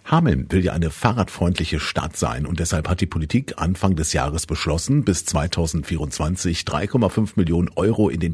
Hameln will ja eine fahrradfreundliche Stadt sein und deshalb hat die Politik Anfang des Jahres beschlossen, bis 2024 3,5 Millionen Euro in den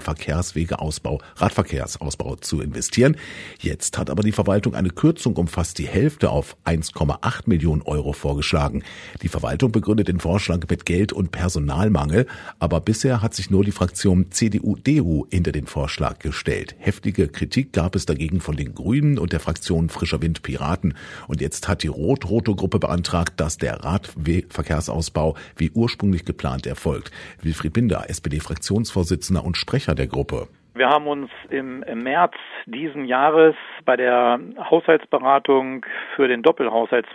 Radverkehrsausbau zu investieren. Jetzt hat aber die Verwaltung eine Kürzung um fast die Hälfte auf 1,8 Millionen Euro vorgeschlagen. Die Verwaltung begründet den Vorschlag mit Geld- und Personalmangel, aber bisher hat sich nur die Fraktion CDU/DU hinter den Vorschlag gestellt. Heftige Kritik gab es dagegen von den Grünen und der Fraktion Frischer Wind Piraten. Und jetzt hat die rot-rote Gruppe beantragt, dass der Radverkehrsausbau wie ursprünglich geplant erfolgt. Wilfried Binder, SPD-Fraktionsvorsitzender und Sprecher der Gruppe. Wir haben uns im März diesen Jahres bei der Haushaltsberatung für den Doppelhaushalt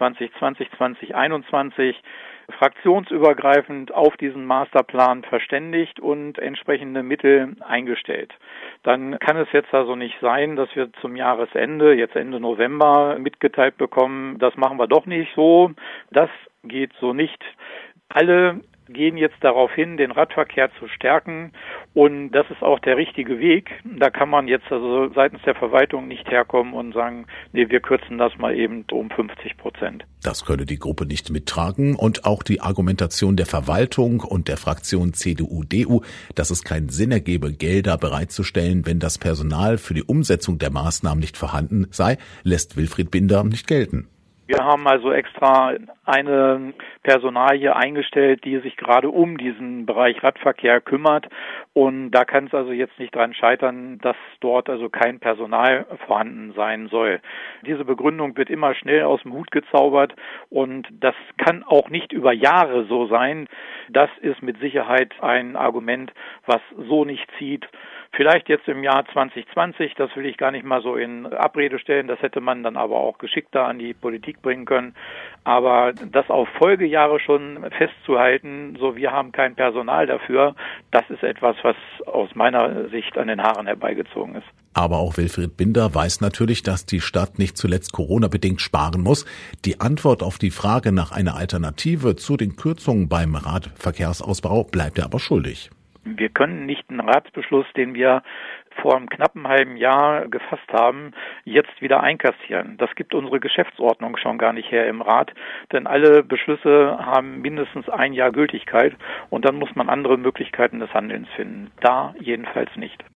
2020/2021 fraktionsübergreifend auf diesen Masterplan verständigt und entsprechende Mittel eingestellt. Dann kann es jetzt also nicht sein, dass wir zum Jahresende, jetzt Ende November, mitgeteilt bekommen, das machen wir doch nicht so. Das geht so nicht. Alle gehen jetzt darauf hin, den Radverkehr zu stärken, und das ist auch der richtige Weg. Da kann man jetzt also seitens der Verwaltung nicht herkommen und sagen, nee, wir kürzen das mal eben um 50%. Das könne die Gruppe nicht mittragen und auch die Argumentation der Verwaltung und der Fraktion CDU/DU, dass es keinen Sinn ergebe, Gelder bereitzustellen, wenn das Personal für die Umsetzung der Maßnahmen nicht vorhanden sei, lässt Wilfried Binder nicht gelten. Wir haben also extra eine Personalie eingestellt, die sich gerade um diesen Bereich Radverkehr kümmert. Und da kann es also jetzt nicht dran scheitern, dass dort also kein Personal vorhanden sein soll. Diese Begründung wird immer schnell aus dem Hut gezaubert und das kann auch nicht über Jahre so sein. Das ist mit Sicherheit ein Argument, was so nicht zieht. Vielleicht jetzt im Jahr 2020, das will ich gar nicht mal so in Abrede stellen, das hätte man dann aber auch geschickter an die Politik bringen können. Aber das auf Folgejahre schon festzuhalten, so wir haben kein Personal dafür, das ist etwas, was aus meiner Sicht an den Haaren herbeigezogen ist. Aber auch Wilfried Binder weiß natürlich, dass die Stadt nicht zuletzt Corona-bedingt sparen muss. Die Antwort auf die Frage nach einer Alternative zu den Kürzungen beim Radverkehrsausbau bleibt er aber schuldig. Wir können nicht einen Ratsbeschluss, den wir vor einem knappen halben Jahr gefasst haben, jetzt wieder einkassieren. Das gibt unsere Geschäftsordnung schon gar nicht her im Rat, denn alle Beschlüsse haben mindestens ein Jahr Gültigkeit und dann muss man andere Möglichkeiten des Handelns finden. Da jedenfalls nicht.